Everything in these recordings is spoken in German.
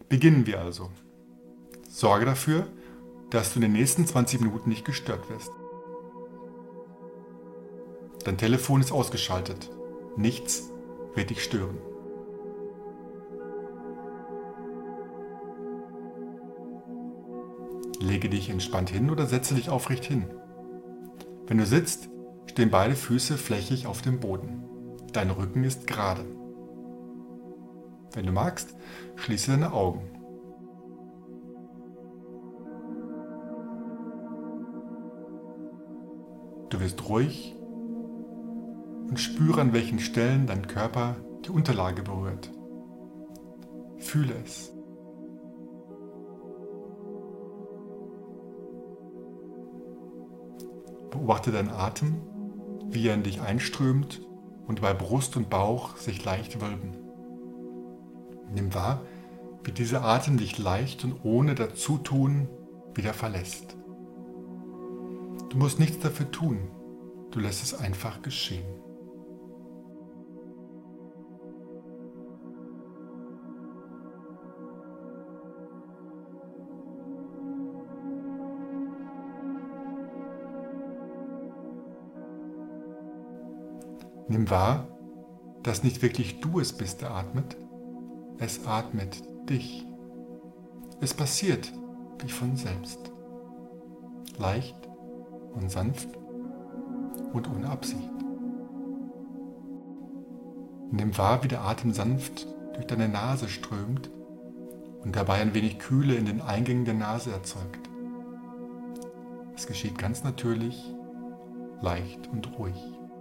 Beginnen wir also. Sorge dafür, dass du in den nächsten 20 Minuten nicht gestört wirst. Dein Telefon ist ausgeschaltet. Nichts wird dich stören. Lege dich entspannt hin oder setze dich aufrecht hin. Wenn du sitzt, stehen beide Füße flächig auf dem Boden. Dein Rücken ist gerade. Wenn du magst, schließe deine Augen. Du wirst ruhig und spüre, an welchen Stellen dein Körper die Unterlage berührt. Fühle es. Beobachte deinen Atem, wie er in dich einströmt und bei Brust und Bauch sich leicht wölben. Nimm wahr, wie dieser Atem dich leicht und ohne Dazutun wieder verlässt. Du musst nichts dafür tun, du lässt es einfach geschehen. Nimm wahr, dass nicht wirklich du es bist, der atmet. Es atmet dich. Es passiert wie von selbst. Leicht und sanft und ohne Absicht. Nimm wahr, wie der Atem sanft durch deine Nase strömt und dabei ein wenig Kühle in den Eingängen der Nase erzeugt. Es geschieht ganz natürlich, leicht und ruhig.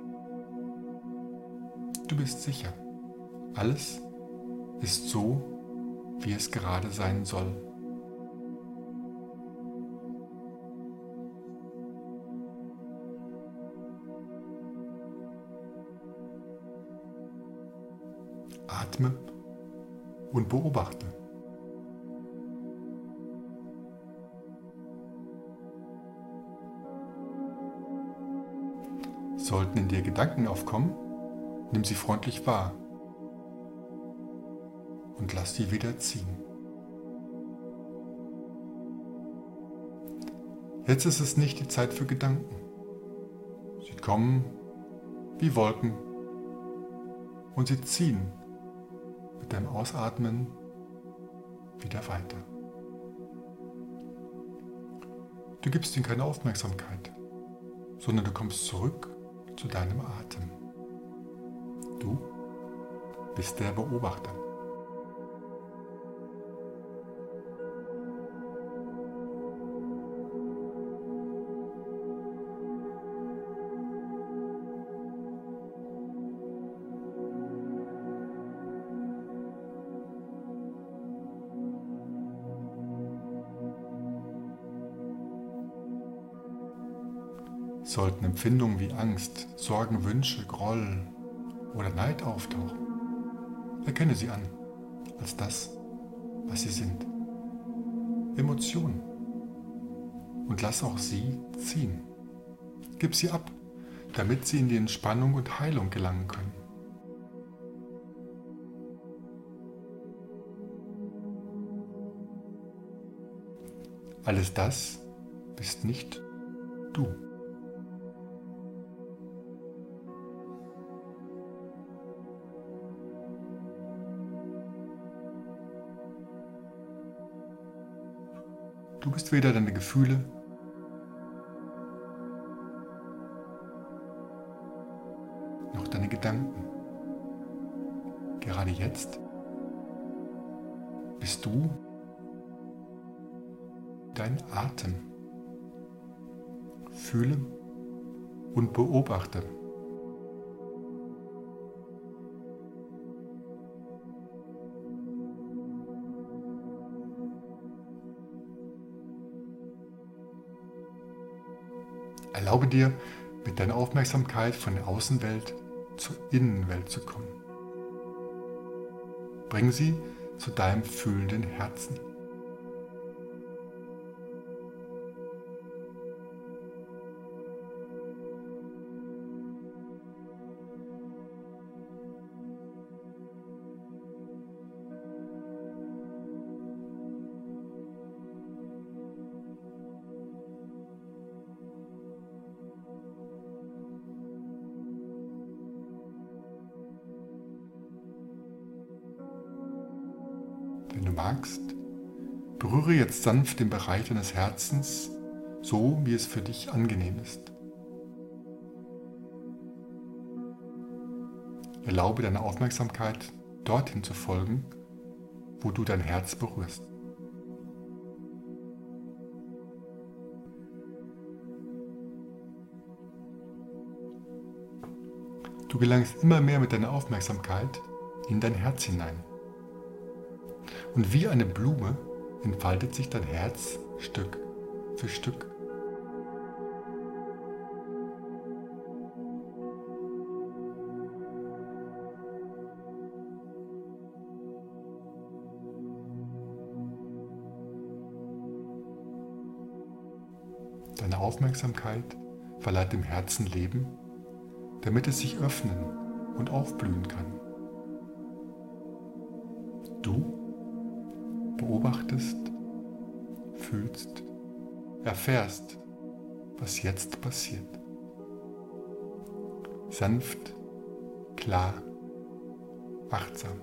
Du bist sicher. Alles ist so, wie es gerade sein soll. Atme und beobachte. Sollten in dir Gedanken aufkommen, nimm sie freundlich wahr und lass sie wieder ziehen. Jetzt ist es nicht die Zeit für Gedanken. Sie kommen wie Wolken und sie ziehen mit deinem Ausatmen wieder weiter. Du gibst ihnen keine Aufmerksamkeit, sondern du kommst zurück zu deinem Atem. Du bist der Beobachter. Sollten Empfindungen wie Angst, Sorgen, Wünsche, Groll oder Neid auftauchen, erkenne sie an als das, was sie sind. Emotionen. Und lass auch sie ziehen. Gib sie ab, damit sie in die Entspannung und Heilung gelangen können. Alles das bist nicht du. Du bist weder deine Gefühle noch deine Gedanken. Gerade jetzt bist du dein Atem. Fühle und beobachte. Erlaube dir, mit deiner Aufmerksamkeit von der Außenwelt zur Innenwelt zu kommen. Bring sie zu deinem fühlenden Herzen. Wenn du magst, berühre jetzt sanft den Bereich deines Herzens, so wie es für dich angenehm ist. Erlaube deiner Aufmerksamkeit, dorthin zu folgen, wo du dein Herz berührst. Du gelangst immer mehr mit deiner Aufmerksamkeit in dein Herz hinein. Und wie eine Blume entfaltet sich dein Herz Stück für Stück. Deine Aufmerksamkeit verleiht dem Herzen Leben, damit es sich öffnen und aufblühen kann. Du beobachtest, fühlst, erfährst, was jetzt passiert. Sanft, klar, achtsam.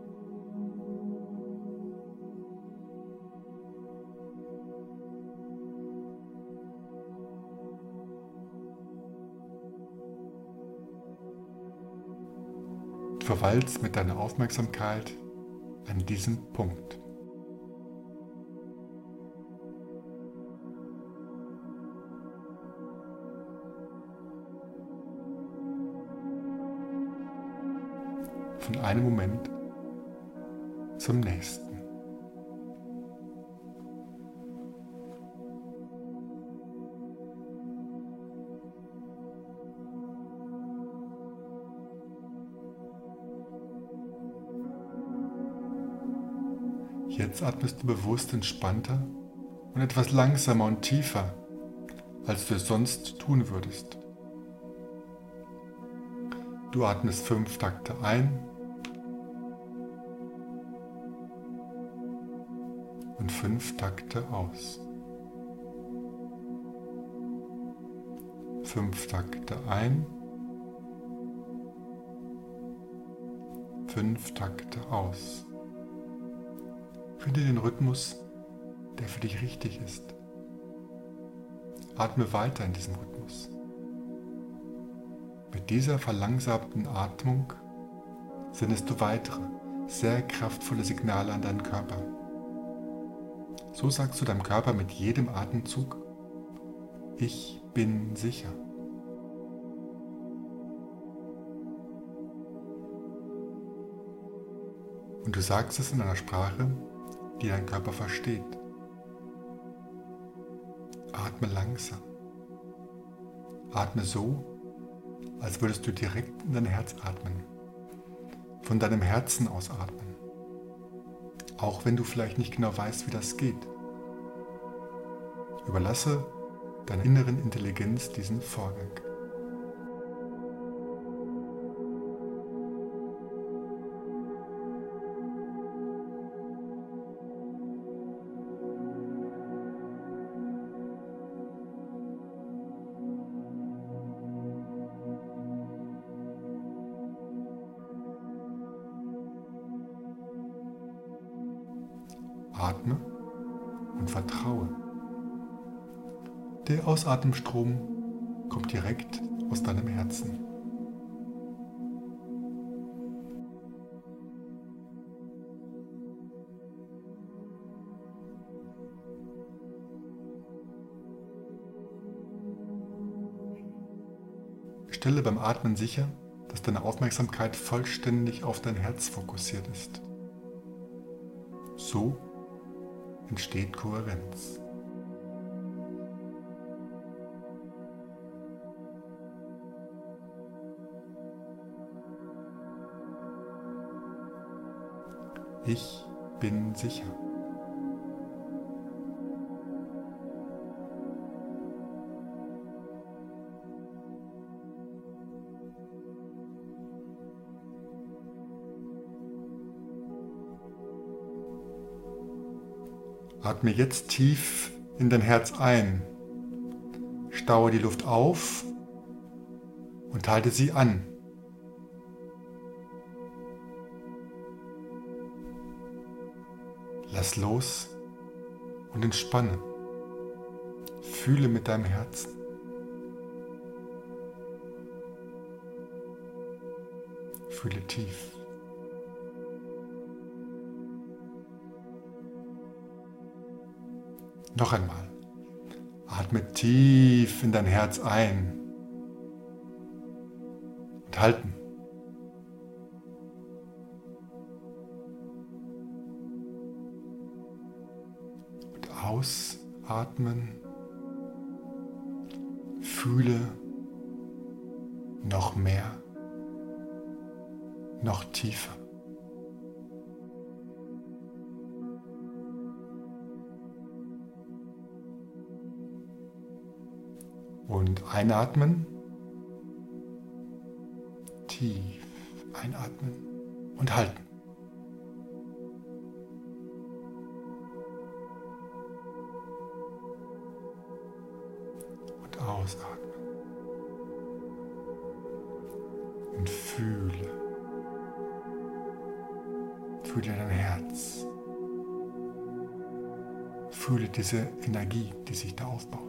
Du verweilst mit deiner Aufmerksamkeit an diesem Punkt. Von einem Moment zum nächsten. Jetzt atmest du bewusst entspannter und etwas langsamer und tiefer, als du es sonst tun würdest. Du atmest 5 Takte ein und 5 Takte aus. 5 Takte ein, 5 Takte aus. Finde den Rhythmus, der für dich richtig ist. Atme weiter in diesem Rhythmus. Mit dieser verlangsamten Atmung sendest du weitere, sehr kraftvolle Signale an deinen Körper. So sagst du deinem Körper mit jedem Atemzug: Ich bin sicher. Und du sagst es in einer Sprache, die dein Körper versteht. Atme langsam. Atme so, als würdest du direkt in dein Herz atmen. Von deinem Herzen aus atmen. Auch wenn du vielleicht nicht genau weißt, wie das geht. Überlasse deiner inneren Intelligenz diesen Vorgang. Atme und vertraue. Der Ausatemstrom kommt direkt aus deinem Herzen. Stelle beim Atmen sicher, dass deine Aufmerksamkeit vollständig auf dein Herz fokussiert ist. So entsteht Kohärenz. Ich bin sicher. Atme jetzt tief in dein Herz ein. Staue die Luft auf und halte sie an. Lass los und entspanne. Fühle mit deinem Herzen. Fühle tief. Noch einmal. Atme tief in dein Herz ein und halten. Und ausatmen. Fühle noch mehr, noch tiefer. Und einatmen, tief einatmen und halten. Und ausatmen. Und fühle dein Herz. Fühle diese Energie, die sich da aufbaut.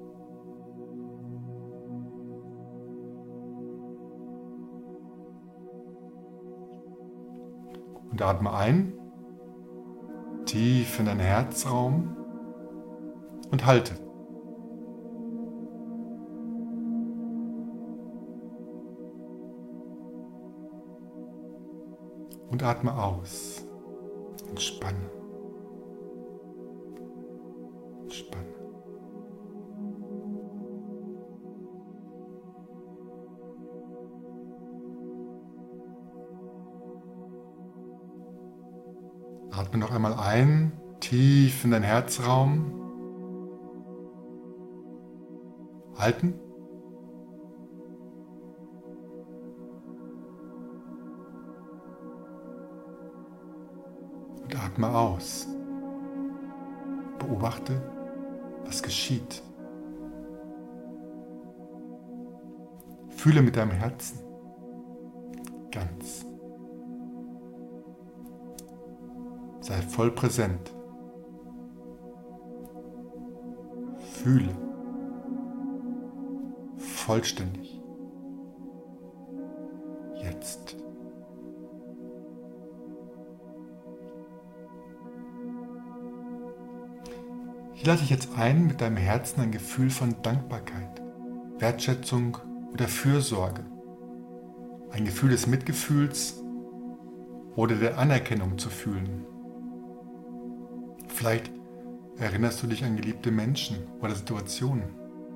Und atme ein, tief in deinen Herzraum und halte. Und atme aus. Entspanne. Entspanne. Atme noch einmal ein, tief in deinen Herzraum. Halten. Und atme aus. Beobachte, was geschieht. Fühle mit deinem Herzen ganz. Sei voll präsent. Fühle. Vollständig. Jetzt. Ich lade dich jetzt ein, mit deinem Herzen ein Gefühl von Dankbarkeit, Wertschätzung oder Fürsorge, ein Gefühl des Mitgefühls oder der Anerkennung zu fühlen. Vielleicht erinnerst du dich an geliebte Menschen oder Situationen.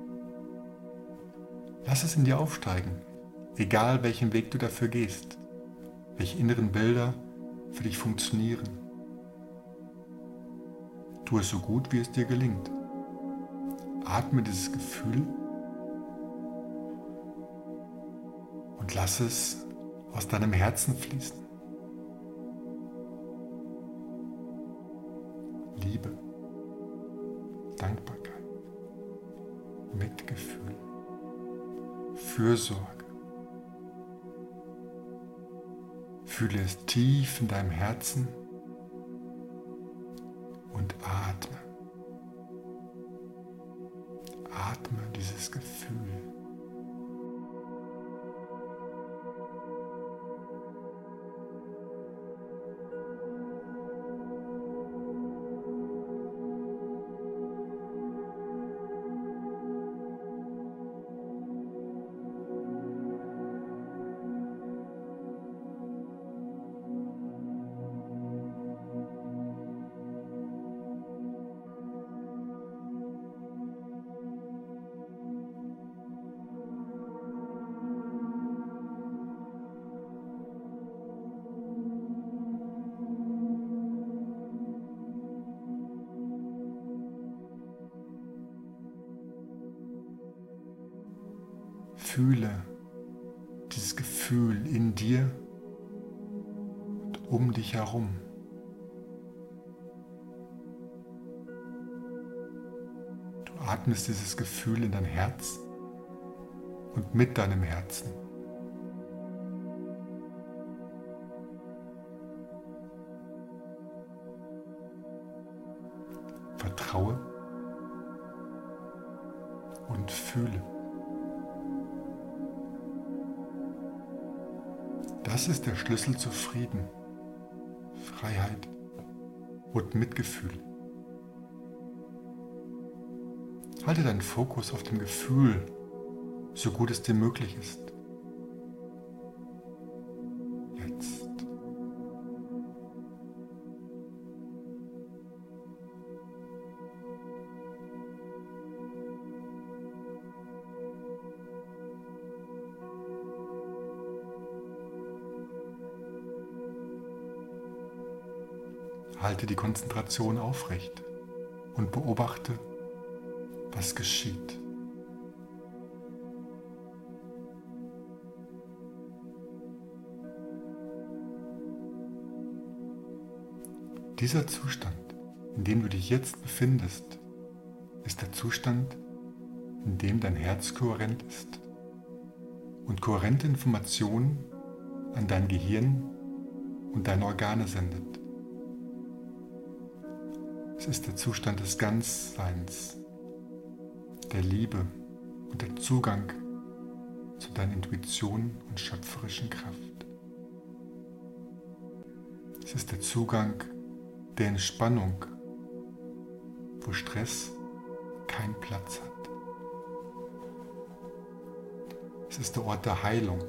Lass es in dir aufsteigen, egal welchen Weg du dafür gehst, welche inneren Bilder für dich funktionieren. Tu es so gut, wie es dir gelingt. Atme dieses Gefühl und lass es aus deinem Herzen fließen. Liebe, Dankbarkeit, Mitgefühl, Fürsorge. Fühle es tief in deinem Herzen und atme. Atme dieses Gefühl. Fühle dieses Gefühl in dir und um dich herum. Du atmest dieses Gefühl in dein Herz und mit deinem Herzen. Vertraue und fühle. Das ist der Schlüssel zu Frieden, Freiheit und Mitgefühl. Halte deinen Fokus auf dem Gefühl, so gut es dir möglich ist. Jetzt. Halte die Konzentration aufrecht und beobachte, was geschieht. Dieser Zustand, in dem du dich jetzt befindest, ist der Zustand, in dem dein Herz kohärent ist und kohärente Informationen an dein Gehirn und deine Organe sendet. Es ist der Zustand des Ganzseins, der Liebe und der Zugang zu deiner Intuition und schöpferischen Kraft. Es ist der Zugang der Entspannung, wo Stress keinen Platz hat. Es ist der Ort der Heilung.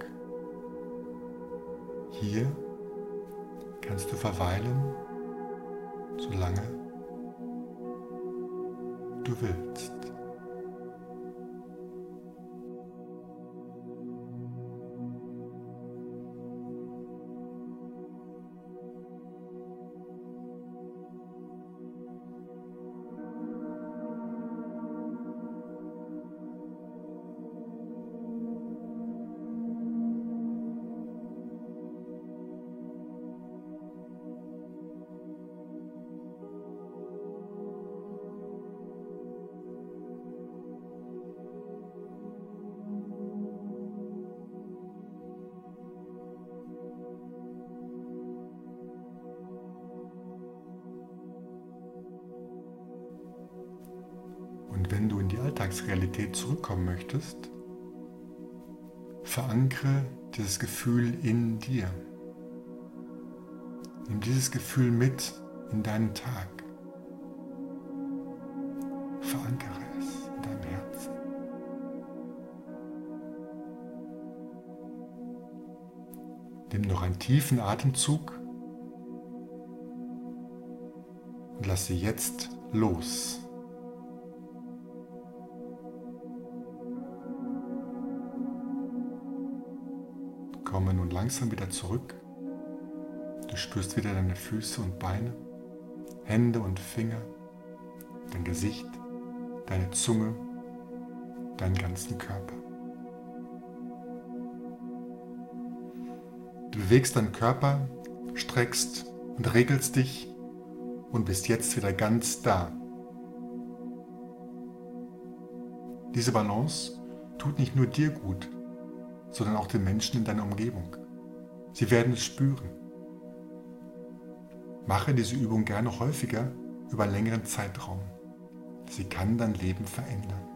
Hier kannst du verweilen, solange du willst. Und wenn du in die Alltagsrealität zurückkommen möchtest, verankere dieses Gefühl in dir. Nimm dieses Gefühl mit in deinen Tag. Verankere es in deinem Herzen. Nimm noch einen tiefen Atemzug und lass sie jetzt los. Komme nun langsam wieder zurück. Du spürst wieder deine Füße und Beine, Hände und Finger, dein Gesicht, deine Zunge, deinen ganzen Körper. Du bewegst deinen Körper, streckst und regelst dich und bist jetzt wieder ganz da. Diese Balance tut nicht nur dir gut, sondern auch den Menschen in deiner Umgebung. Sie werden es spüren. Mache diese Übung gerne häufiger über einen längeren Zeitraum. Sie kann dein Leben verändern.